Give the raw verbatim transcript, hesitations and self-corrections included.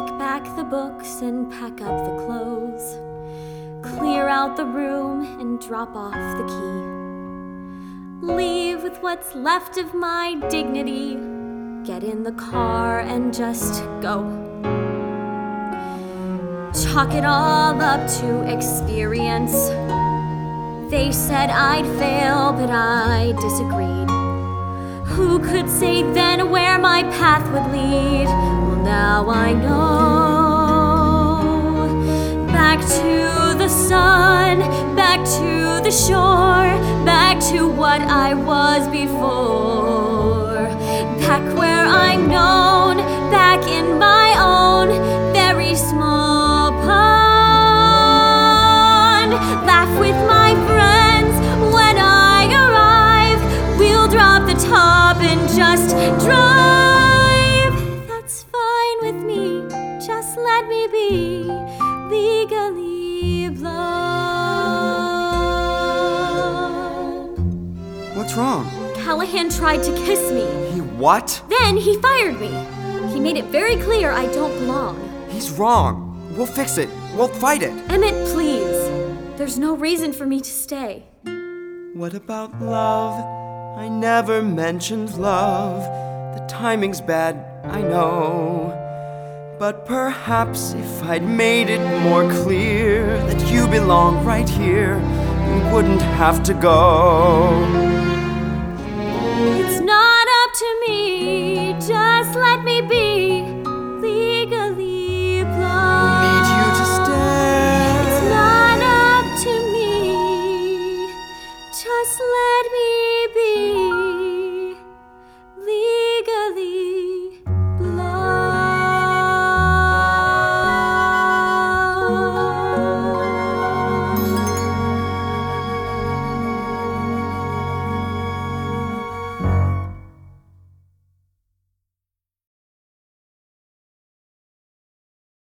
back the books and pack up the clothes. Clear out the room and drop off the key. Leave with what's left of my dignity. Get in the car and just go. Chalk it all up to experience. They said I'd fail, but I disagreed. Who could say then where my path would lead? Well, now I know. Back to the sun, back to the shore, back to what I was before. Back where I'm known, back in my own very small pond. Laugh with my friends when I arrive. We'll drop the top and just drive. That's fine with me, just let me be legally blonde. What's wrong? Callahan tried to kiss me. He what? Then he fired me. He made it very clear I don't belong. He's wrong. We'll fix it. We'll fight it. Emmett, please. There's no reason for me to stay. What about love? I never mentioned love. The timing's bad, I know. But perhaps if I'd made it more clear that you belong right here, you wouldn't have to go. It's not up to me, just let me be legally blonde. Need you to stay. It's not up to me, just let me be